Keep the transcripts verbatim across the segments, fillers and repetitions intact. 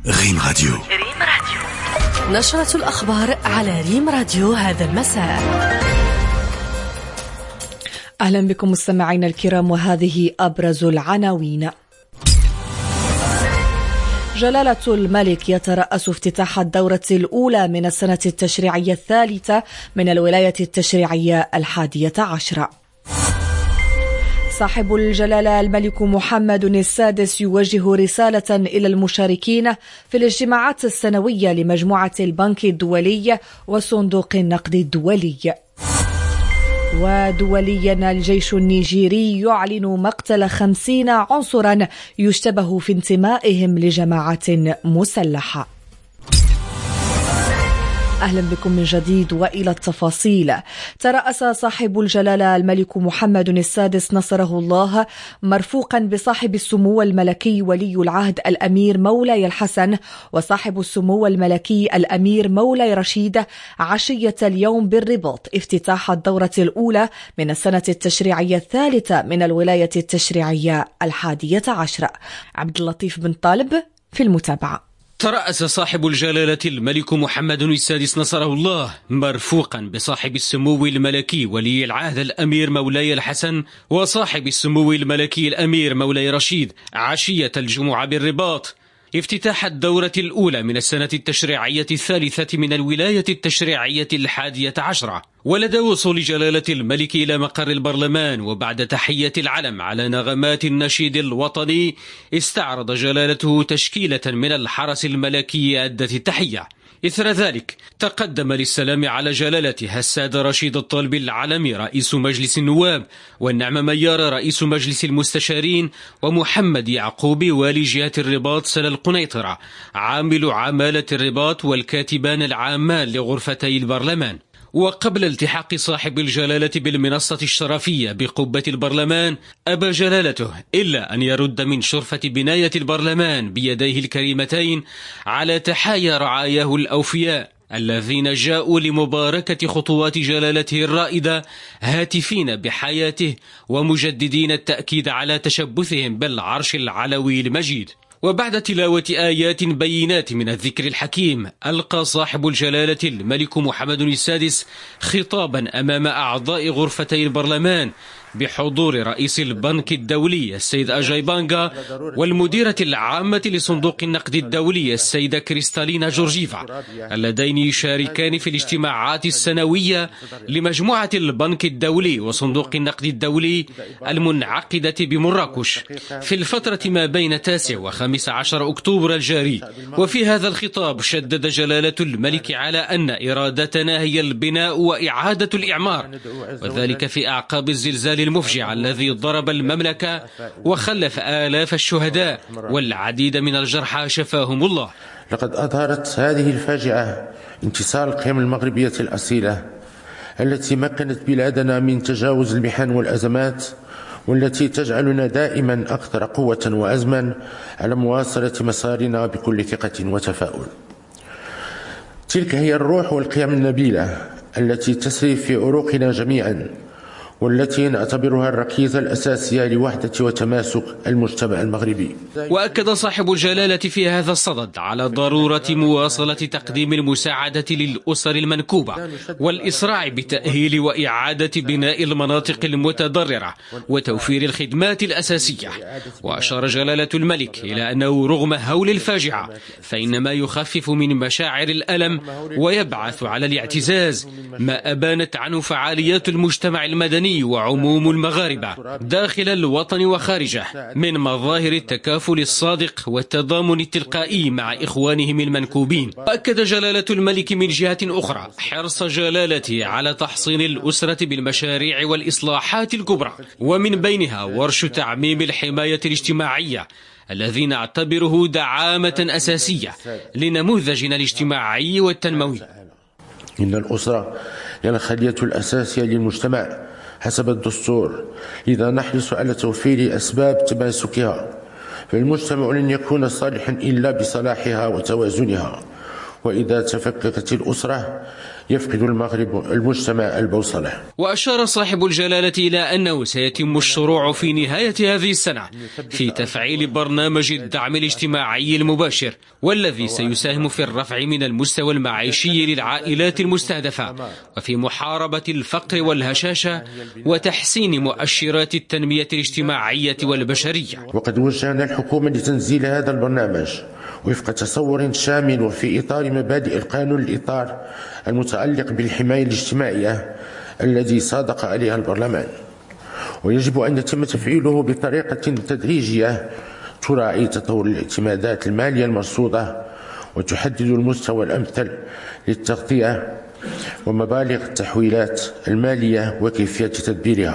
ريم راديو. ريم راديو نشرة الأخبار على ريم راديو هذا المساء. أهلا بكم مستمعينا الكرام، وهذه أبرز العناوين. جلالة الملك يترأس افتتاح الدورة الأولى من السنة التشريعية الثالثة من الولاية التشريعية الحادية عشرة. صاحب الجلالة الملك محمد السادس يوجه رسالة إلى المشاركين في الاجتماعات السنوية لمجموعة البنك الدولي وصندوق النقد الدولي. ودوليا الجيش النيجيري يعلن مقتل خمسين عنصرا يشتبه في انتمائهم لجماعة مسلحة. أهلا بكم من جديد وإلى التفاصيل. ترأس صاحب الجلالة الملك محمد السادس نصره الله مرفوقا بصاحب السمو الملكي ولي العهد الأمير مولاي الحسن وصاحب السمو الملكي الأمير مولاي رشيد عشية اليوم بالرباط افتتاح الدورة الأولى من السنة التشريعية الثالثة من الولاية التشريعية الحادية عشرة. عبد اللطيف بن طالب في المتابعة. ترأس صاحب الجلالة الملك محمد السادس نصره الله مرفوقا بصاحب السمو الملكي ولي العهد الأمير مولاي الحسن وصاحب السمو الملكي الأمير مولاي رشيد عشية الجمعة بالرباط افتتاح الدورة الأولى من السنة التشريعية الثالثة من الولاية التشريعية الحادية عشرة. ولدى وصول جلالة الملك إلى مقر البرلمان وبعد تحية العلم على نغمات النشيد الوطني استعرض جلالته تشكيلة من الحرس الملكي أدت التحية. إثر ذلك تقدم للسلام على جلالته السيد رشيد الطالب العلمي رئيس مجلس النواب، والنعم ميار رئيس مجلس المستشارين، ومحمد يعقوب والي جهة الرباط سلا القنيطرة عامل عمالة الرباط والكاتبان العامان لغرفتي البرلمان. وقبل التحاق صاحب الجلالة بالمنصة الشرفية بقبة البرلمان أبى جلالته إلا أن يرد من شرفة بناية البرلمان بيديه الكريمتين على تحايا رعاياه الأوفياء الذين جاءوا لمباركة خطوات جلالته الرائدة هاتفين بحياته ومجددين التأكيد على تشبثهم بالعرش العلوي المجيد. وبعد تلاوة آيات بينات من الذكر الحكيم ألقى صاحب الجلالة الملك محمد السادس خطابا أمام أعضاء غرفتي البرلمان بحضور رئيس البنك الدولي السيد أجاي بانغا والمديرة العامة لصندوق النقد الدولي السيدة كريستالينا جورجيفا، اللذين يشاركان في الاجتماعات السنوية لمجموعة البنك الدولي وصندوق النقد الدولي المنعقدة بمراكش في الفترة ما بين تاسع وخامس عشر أكتوبر الجاري. وفي هذا الخطاب شدد جلالة الملك على أن إرادتنا هي البناء وإعادة الإعمار، وذلك في أعقاب الزلزال المفجع الذي ضرب المملكة وخلف آلاف الشهداء والعديد من الجرحى شفاهم الله. لقد أظهرت هذه الفاجعة انتصار القيم المغربية الأصيلة التي مكنت بلادنا من تجاوز المحن والأزمات، والتي تجعلنا دائما أكثر قوة وعزما على مواصلة مسارنا بكل ثقة وتفاؤل. تلك هي الروح والقيم النبيلة التي تسري في عروقنا جميعا، والتي نعتبرها الركيزة الأساسية لوحدة وتماسك المجتمع المغربي. وأكد صاحب الجلالة في هذا الصدد على ضرورة مواصلة تقديم المساعدة للأسر المنكوبة والإسراع بتأهيل وإعادة بناء المناطق المتضررة وتوفير الخدمات الأساسية. وأشار جلالة الملك إلى أنه رغم هول الفاجعة فإنما يخفف من مشاعر الألم ويبعث على الاعتزاز ما أبانت عنه فعاليات المجتمع المدني وعموم المغاربة داخل الوطن وخارجه من مظاهر التكافل الصادق والتضامن التلقائي مع إخوانهم المنكوبين. أكد جلالة الملك من جهة أخرى حرص جلالته على تحصين الأسرة بالمشاريع والإصلاحات الكبرى، ومن بينها ورش تعميم الحماية الاجتماعية الذي نعتبره دعامة أساسية لنموذجنا الاجتماعي والتنموي. إن الأسرة هي الخلية الأساسية للمجتمع حسب الدستور، لذا نحرص على توفير أسباب تماسكها، فالمجتمع لن يكون صالحا إلا بصلاحها وتوازنها، وإذا تفككت الأسرة يفقد المغرب المجتمع البوصلة. وأشار صاحب الجلالة إلى أنه سيتم الشروع في نهاية هذه السنة في تفعيل برنامج الدعم الاجتماعي المباشر، والذي سيساهم في الرفع من المستوى المعيشي للعائلات المستهدفة وفي محاربة الفقر والهشاشة وتحسين مؤشرات التنمية الاجتماعية والبشرية. وقد وجهنا الحكومة لتنزيل هذا البرنامج وفق تصور شامل وفي إطار مبادئ القانون الإطار المتعلق بالحماية الاجتماعية الذي صادق عليها البرلمان، ويجب أن يتم تفعيله بطريقة تدريجية تراعي تطور الاعتمادات المالية المرصودة وتحدد المستوى الأمثل للتغطية ومبالغ التحويلات المالية وكيفية تدبيرها.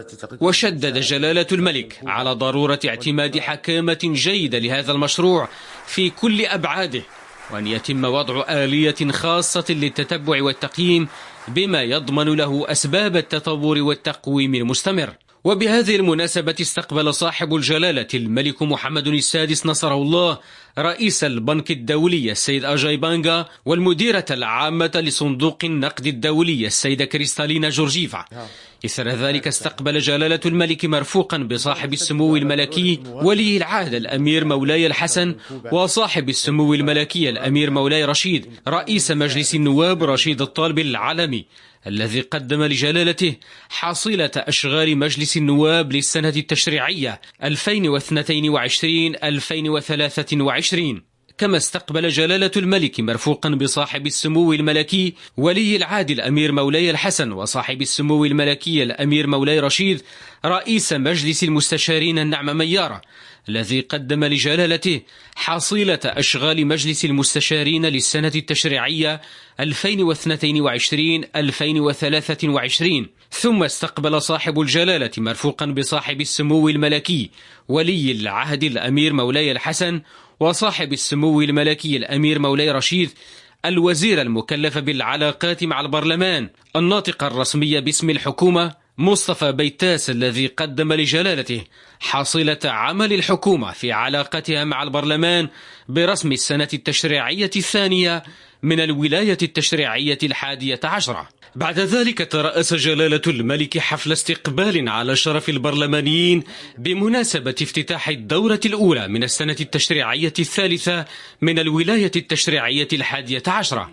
وشدد جلالة الملك على ضرورة اعتماد حكامة جيدة لهذا المشروع في كل أبعاده، وأن يتم وضع آلية خاصة للتتبع والتقييم بما يضمن له أسباب التطور والتقويم المستمر. وبهذه المناسبة استقبل صاحب الجلالة الملك محمد السادس نصره الله رئيس البنك الدولي السيد أجاي بانغا والمديرة العامة لصندوق النقد الدولي السيدة كريستالينا جورجيفا. إثر ذلك استقبل جلالة الملك مرفوقا بصاحب السمو الملكي ولي العهد الأمير مولاي الحسن وصاحب السمو الملكي الأمير مولاي رشيد رئيس مجلس النواب رشيد الطالب العلمي، الذي قدم لجلالته حصيلة أشغال مجلس النواب للسنة التشريعية ألفين واثنين وعشرين ألفين وثلاثة وعشرين. كما استقبل جلالة الملك مرفوقا بصاحب السمو الملكي ولي العهد الأمير مولاي الحسن وصاحب السمو الملكي الأمير مولاي رشيد رئيس مجلس المستشارين النعم ميارة، الذي قدم لجلالته حصيلة أشغال مجلس المستشارين للسنة التشريعية ألفين واثنين وعشرين ألفين وثلاثة وعشرين. ثم استقبل صاحب الجلالة مرفوقا بصاحب السمو الملكي ولي العهد الأمير مولاي الحسن وصاحب السمو الملكي الأمير مولاي رشيد الوزير المكلف بالعلاقات مع البرلمان الناطق الرسمي باسم الحكومة مصطفى بيتاس، الذي قدم لجلالته حاصلة عمل الحكومة في علاقتها مع البرلمان برسم السنة التشريعية الثانية من الولاية التشريعية الحادية عشرة. بعد ذلك ترأس جلالة الملك حفل استقبال على شرف البرلمانيين بمناسبة افتتاح الدورة الأولى من السنة التشريعية الثالثة من الولاية التشريعية الحادية عشرة.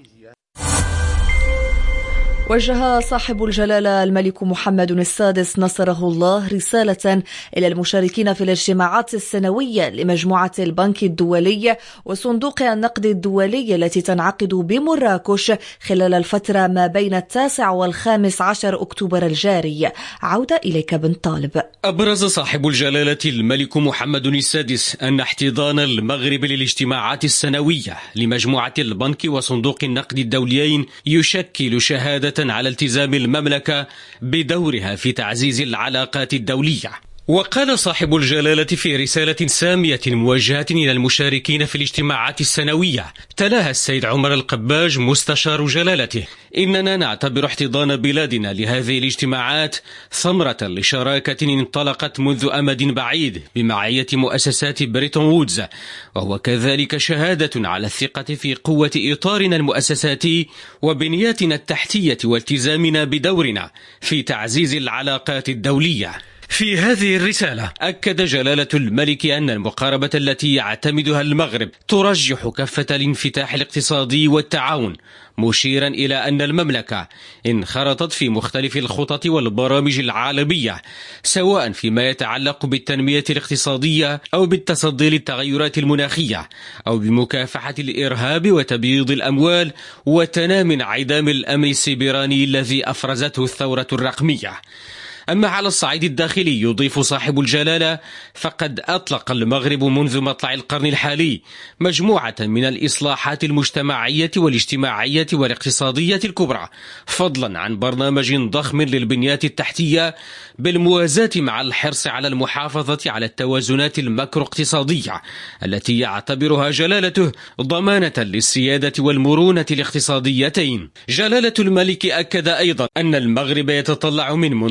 وجه صاحب الجلالة الملك محمد السادس نصره الله رسالة إلى المشاركين في الاجتماعات السنوية لمجموعة البنك الدولي وصندوق النقد الدولي التي تنعقد بمراكش خلال الفترة ما بين التاسع والخامس عشر أكتوبر الجاري. عودة إليك بن طالب. أبرز صاحب الجلالة الملك محمد السادس أن احتضان المغرب للاجتماعات السنوية لمجموعة البنك وصندوق النقد الدوليين يشكل شهادة على التزام المملكة بدورها في تعزيز العلاقات الدولية. وقال صاحب الجلالة في رسالة سامية موجهة إلى المشاركين في الاجتماعات السنوية تلاها السيد عمر القباج مستشار جلالته: إننا نعتبر احتضان بلادنا لهذه الاجتماعات ثمرة لشراكة انطلقت منذ أمد بعيد بمعية مؤسسات بريتون وودز، وهو كذلك شهادة على الثقة في قوة إطارنا المؤسساتي وبنياتنا التحتية والتزامنا بدورنا في تعزيز العلاقات الدولية. في هذه الرسالة أكد جلالة الملك أن المقاربة التي يعتمدها المغرب ترجح كفة الانفتاح الاقتصادي والتعاون، مشيرا إلى أن المملكة انخرطت في مختلف الخطط والبرامج العالمية، سواء فيما يتعلق بالتنمية الاقتصادية أو بالتصدي للتغيرات المناخية أو بمكافحة الإرهاب وتبييض الأموال وتنامي انعدام الأمن السيبراني الذي أفرزته الثورة الرقمية. أما على الصعيد الداخلي يضيف صاحب الجلالة فقد أطلق المغرب منذ مطلع القرن الحالي مجموعة من الإصلاحات المجتمعية والاجتماعية والاقتصادية الكبرى، فضلا عن برنامج ضخم للبنيات التحتية بالموازاة مع الحرص على المحافظة على التوازنات الماكرو اقتصادية التي يعتبرها جلالته ضمانة للسيادة والمرونة الاقتصاديتين. جلالة الملك أكد أيضا أن المغرب يتطلع من منطلق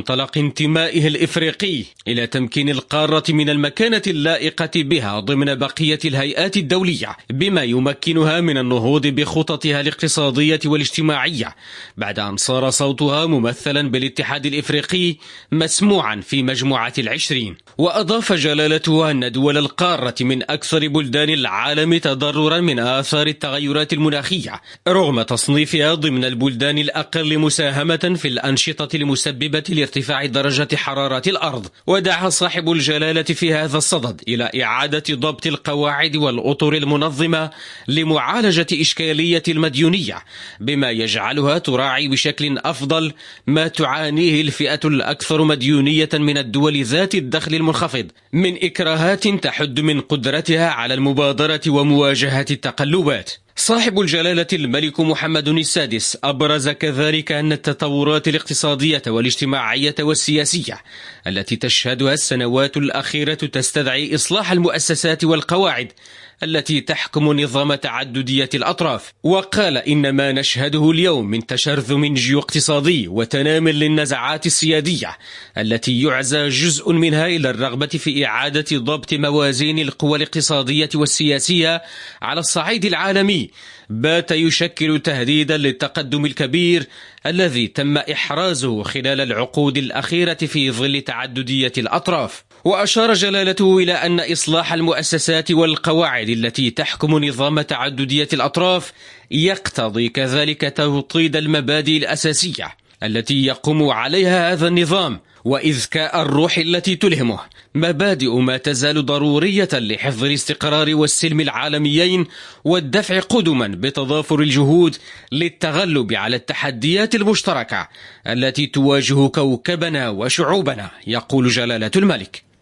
انتمائه الإفريقي إلى تمكين القارة من المكانة اللائقة بها ضمن بقية الهيئات الدولية، بما يمكنها من النهوض بخططها الاقتصادية والاجتماعية بعد أن صار صوتها ممثلا بالاتحاد الإفريقي مسموعا في مجموعة العشرين. وأضاف جلالته أن دول القارة من أكثر بلدان العالم تضررا من آثار التغيرات المناخية، رغم تصنيفها ضمن البلدان الأقل مساهمة في الأنشطة المسببة لارتفاع درجة حرارة الأرض. ودعا صاحب الجلالة في هذا الصدد إلى إعادة ضبط القواعد والأطر المنظمة لمعالجة إشكالية المديونية، بما يجعلها تراعي بشكل أفضل ما تعانيه الفئة الأكثر مديونية من الدول ذات الدخل المنخفض من إكراهات تحد من قدرتها على المبادرة ومواجهة التقلبات. صاحب الجلالة الملك محمد السادس أبرز كذلك أن التطورات الاقتصادية والاجتماعية والسياسية التي تشهدها السنوات الأخيرة تستدعي إصلاح المؤسسات والقواعد التي تحكم نظام تعددية الأطراف. وقال إن ما نشهده اليوم من تشرذم جيو-اقتصادي وتنام للنزعات السيادية التي يعزى جزء منها إلى الرغبة في إعادة ضبط موازين القوى الاقتصادية والسياسية على الصعيد العالمي بات يشكل تهديدا للتقدم الكبير الذي تم إحرازه خلال العقود الأخيرة في ظل تعددية الأطراف. وأشار جلالته إلى أن إصلاح المؤسسات والقواعد التي تحكم نظام تعددية الأطراف يقتضي كذلك توطيد المبادئ الأساسية التي يقوم عليها هذا النظام وإذكاء الروح التي تلهمه، مبادئ ما تزال ضرورية لحفظ الاستقرار والسلم العالميين والدفع قدما بتضافر الجهود للتغلب على التحديات المشتركة التي تواجه كوكبنا وشعوبنا، يقول جلالة الملك.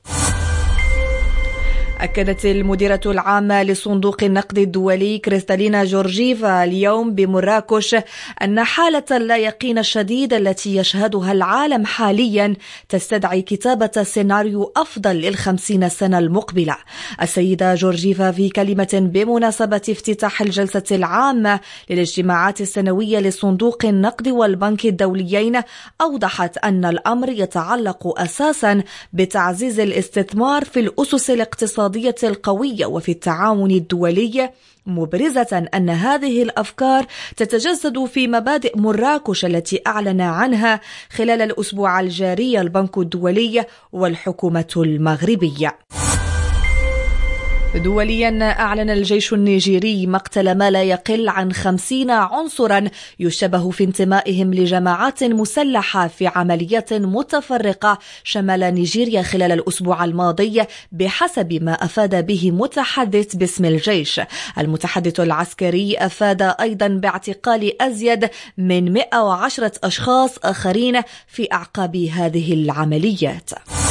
أكدت المديرة العامة لصندوق النقد الدولي كريستالينا جورجيفا اليوم بمراكش أن حالة اللا يقين الشديد التي يشهدها العالم حاليا تستدعي كتابة سيناريو أفضل للخمسين سنة المقبلة. السيدة جورجيفا في كلمة بمناسبة افتتاح الجلسة العامة للاجتماعات السنوية لصندوق النقد والبنك الدوليين أوضحت أن الأمر يتعلق أساسا بتعزيز الاستثمار في الأسس الاقتصادية القوية وفي التعاون الدولي، مبرزة أن هذه الأفكار تتجسد في مبادئ مراكش التي أعلن عنها خلال الأسبوع الجاري البنك الدولي والحكومة المغربية. دوليا أعلن الجيش النيجيري مقتل ما لا يقل عن خمسين عنصرا يشبه في انتمائهم لجماعات مسلحة في عمليات متفرقة شمال نيجيريا خلال الأسبوع الماضي، بحسب ما أفاد به متحدث باسم الجيش. المتحدث العسكري أفاد أيضا باعتقال أزيد من مئة وعشرة أشخاص آخرين في أعقاب هذه العمليات.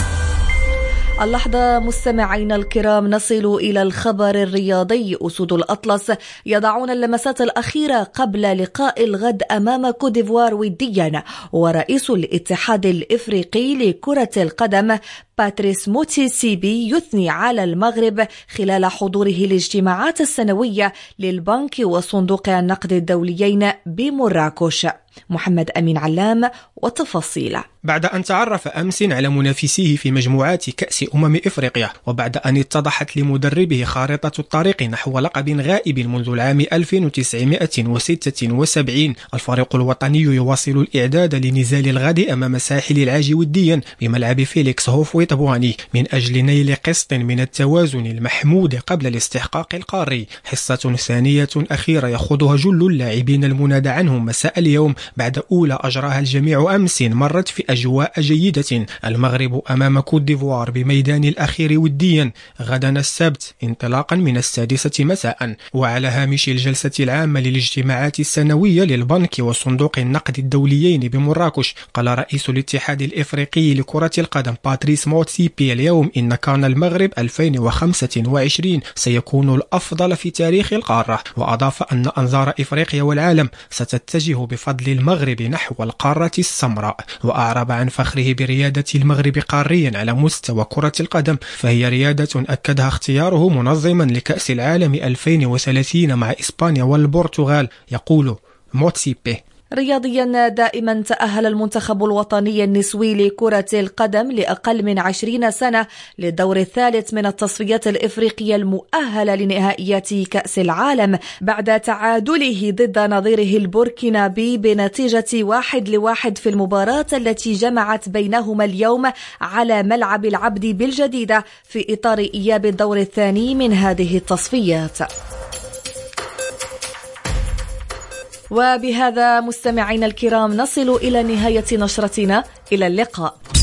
اللحظة مستمعين الكرام نصل إلى الخبر الرياضي. أسود الأطلس يضعون اللمسات الأخيرة قبل لقاء الغد أمام كوت ديفوار وديا، ورئيس الاتحاد الإفريقي لكرة القدم باتريس موتسيبي يثني على المغرب خلال حضوره الاجتماعات السنوية للبنك وصندوق النقد الدوليين بمراكش. محمد أمين علام وتفاصيل. بعد أن تعرف أمس على منافسيه في مجموعات كأس أمم إفريقيا، وبعد أن اتضحت لمدربه خارطة الطريق نحو لقب غائب منذ العام ألف وتسعمائة وستة وسبعين، الفريق الوطني يواصل الإعداد لنزال الغد أمام ساحل العاج وديا بملعب فيليكس هوفويتبواني من أجل نيل قسط من التوازن المحمود قبل الاستحقاق القاري. حصة ثانية أخيرة يخوضها جل اللاعبين المنادى عنهم مساء اليوم بعد أولى أجراها الجميع أمس مرت في أجواء جيدة. المغرب أمام كوت ديفوار بميدان الأخير وديا غدا السبت انطلاقا من السادسة مساء. وعلى هامش الجلسة العامة للاجتماعات السنوية للبنك وصندوق النقد الدوليين بمراكش، قال رئيس الاتحاد الإفريقي لكرة القدم باتريس موتسيبي اليوم إن كان المغرب ألفين وخمسة وعشرين سيكون الأفضل في تاريخ القارة، وأضاف أن أنظار إفريقيا والعالم ستتجه بفضل المغرب نحو القارة السمراء. وأعرب عن فخره بريادة المغرب قاريا على مستوى كرة القدم، فهي ريادة أكدها اختياره منظما لكأس العالم ألفين وثلاثين مع إسبانيا والبرتغال. يقول موتسيبي: رياضيا دائما، تأهل المنتخب الوطني النسوي لكرة القدم لأقل من عشرين سنة للدور الثالث من التصفيات الإفريقية المؤهلة لنهائيات كأس العالم بعد تعادله ضد نظيره البوركينابي بنتيجة واحد لواحد في المباراة التي جمعت بينهما اليوم على ملعب العبد بالجديدة في إطار إياب الدور الثاني من هذه التصفيات. وبهذا مستمعينا الكرام نصل إلى نهاية نشرتنا، إلى اللقاء.